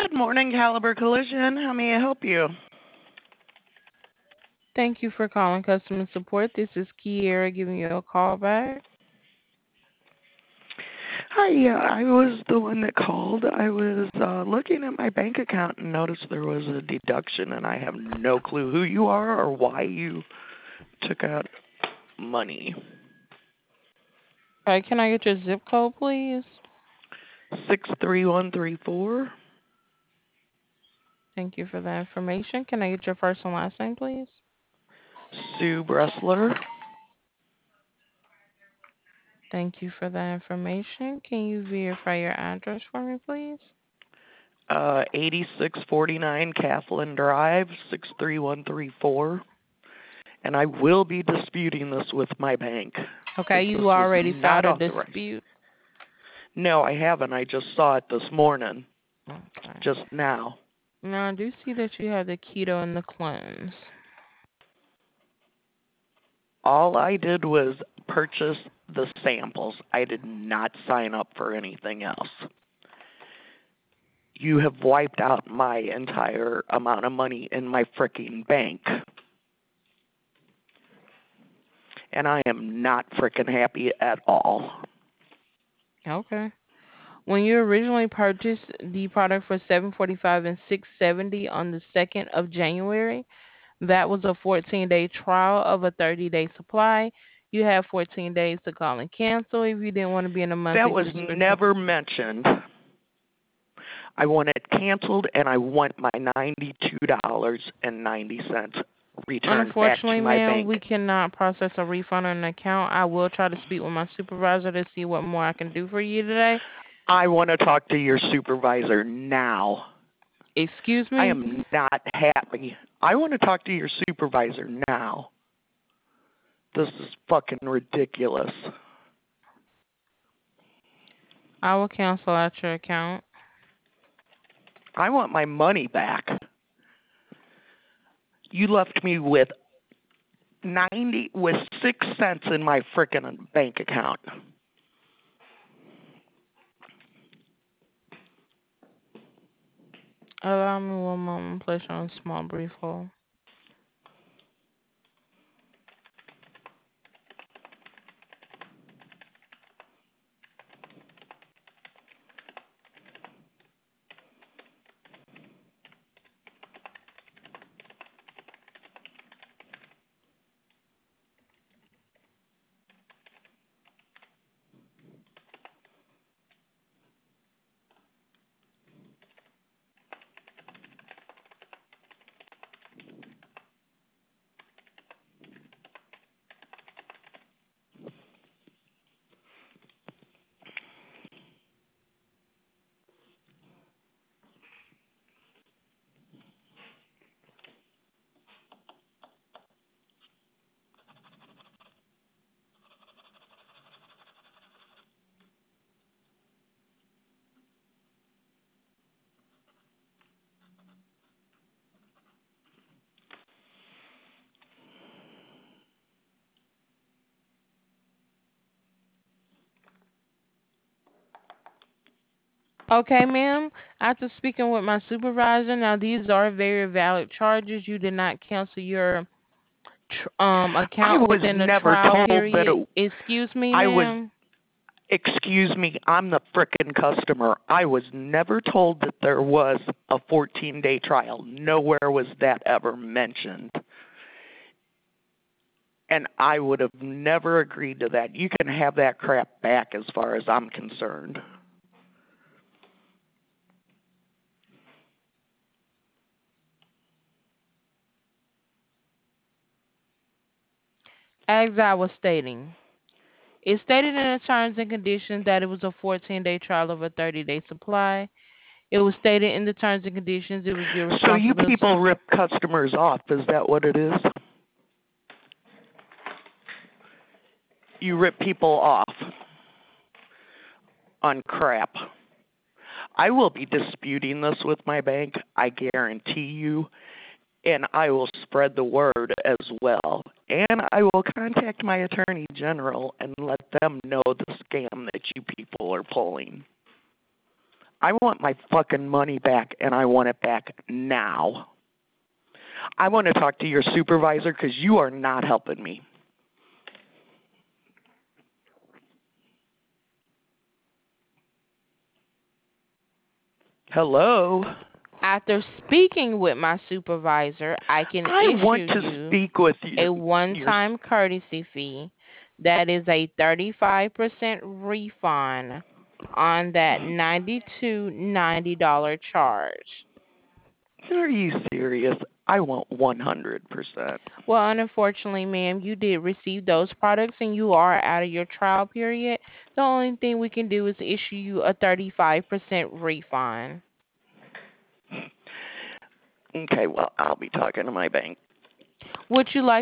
Good morning, Caliber Collision. How may I help you? Thank you for calling customer support. This is Kiera giving you a call back. Hi, yeah, I was the one that called. I was looking at my bank account and noticed there was a deduction, and I have no clue who you are or why you took out money. All right, can I get your zip code, please? 63134. Thank you for that information. Can I get your first and last name, please? Sue Bressler. Thank you for that information. Can you verify your address for me, please? 8649 Kathleen Drive, 63134. And I will be disputing this with my bank. Okay, This you was already not filed a authorized. dispute. No, I haven't. I just saw it this morning. Okay. Just now. Now, I do see that you have the keto and the cleanse. All I did was purchase the samples. I did not sign up for anything else. You have wiped out my entire amount of money in my frickin' bank. And I am not frickin' happy at all. Okay. When you originally purchased the product for $745 and $670 on the 2nd of January, that was a 14-day trial of a 30-day supply. You have 14 days to call and cancel if you didn't want to be in a That monthly was subscription. never mentioned. I want it canceled, and I want my $92.90 returned back to Unfortunately, my ma'am, bank. we cannot process a refund on an account. I will try to speak with my supervisor to see what more I can do for you today. I want to talk to your supervisor now. Excuse I me? am not happy. I want to talk to your supervisor now. This is fucking ridiculous. I will cancel out your account. I want my money back. You left me with 6 cents in my frickin' bank account. Allow me one moment, place you on a small brief hold. Okay, ma'am. After speaking with my supervisor, now these are very valid charges. You did not cancel your I account was within the never trial told that period. Excuse me, I was, ma'am. excuse me, I'm the frickin' customer. I was never told that there was a 14-day trial. Nowhere was that ever mentioned. And I would have never agreed to that. You can have that crap back as far as I'm concerned. As I was stating, it stated in the terms and conditions that it was a 14-day trial of a 30-day supply. It was stated in the terms and conditions it was your So you responsibility. people rip customers off. Is that what it is? You rip people off on crap. I will be disputing this with my bank, I guarantee you, and I will spread the word as well. And I will contact my attorney general and let them know the scam that you people are pulling. I want my fucking money back, and I want it back now. I want to talk to your supervisor because you are not helping me. Hello? After speaking with my supervisor, I can I issue want to you speak with a your one-time courtesy fee that is a 35% refund on that $92.90 charge. Are you serious? I want 100%. Well, unfortunately, ma'am, you did receive those products and you are out of your trial period. The only thing we can do is issue you a 35% refund. Okay, well, I'll be talking to my bank. Would you like